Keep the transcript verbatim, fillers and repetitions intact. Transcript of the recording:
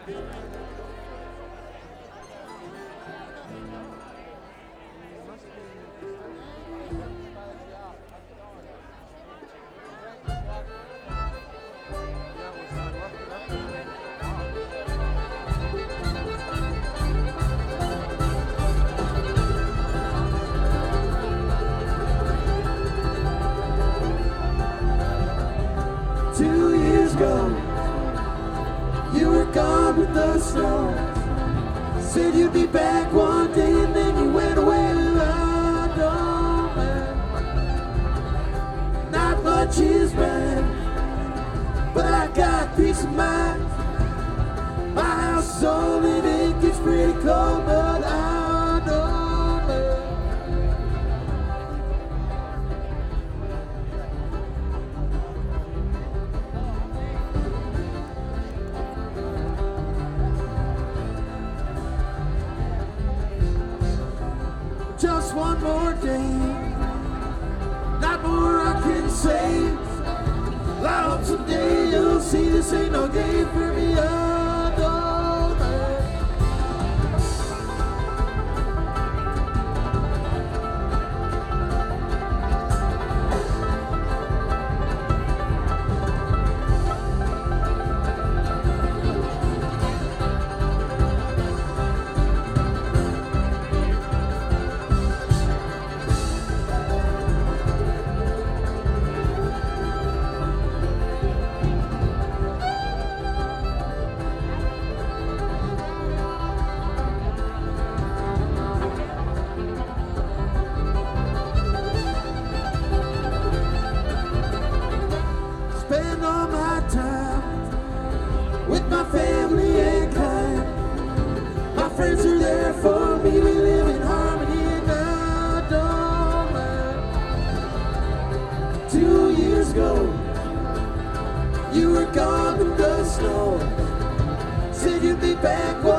Two years ago, you were gone with the snow. Said you'd be back one day and then you went away. I don't mind. Not much is bad, but I got peace of mind. My house is only it gets pretty cold, but I don't mind. Just one more day, not more I can say. I hope someday you'll see this ain't no game for me. I don't mind. Spend all my time with my family and kind. My friends are there for me. We live in harmony and I don't mind. Two years ago, you were gone with the snow. Said you'd be back.